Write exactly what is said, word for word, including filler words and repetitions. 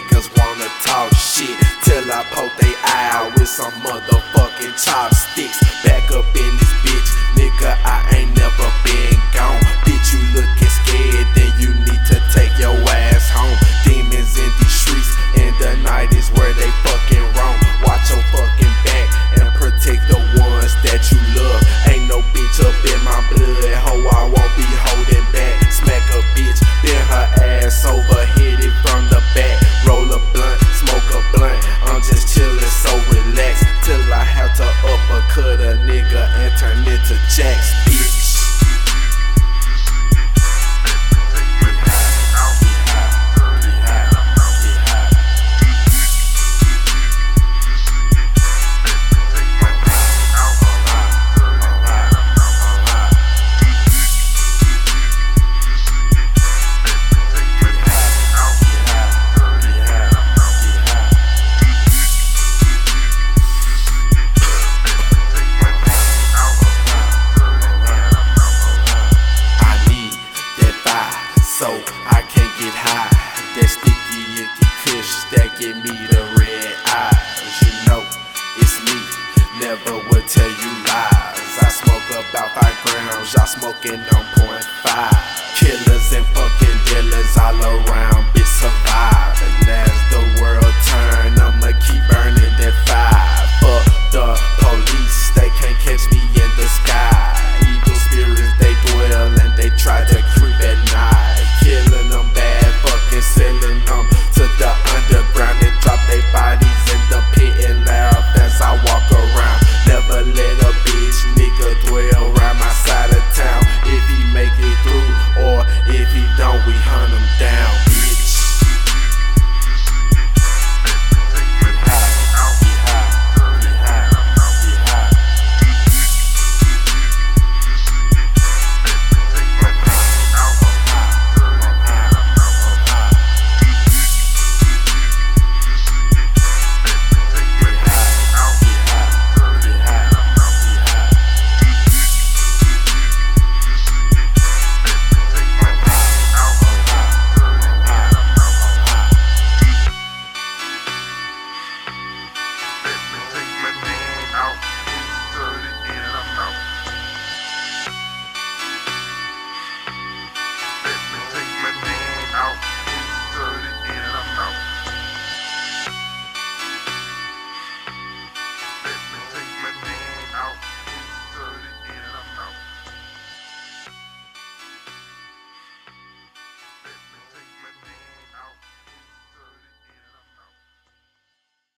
niggas wanna talk shit till I poke they eye out with some motherfucking chopsticks. Back up in this bitch, nigga, I ain't never been gone. Bitch, you looking scared, then you need to take your ass home. Demons in these streets, and the night is where they fucking roam. Watch your fucking back and protect the ones that you love. Ain't no bitch up in my blood, ho, I won't be holding back. Smack a bitch, bend her ass over, hit it from the back. Roll a blunt, smoke a blunt, I'm just chillin', so relaxed, till I have to uppercut a nigga and turn into jacks, bitch. So I can't get high. That sticky icky kush that give me the red eyes. You know it's me, never would tell you lies. I smoke about five grams, y'all smoking on point five. Killers and fucking dealers all around, bitch survive.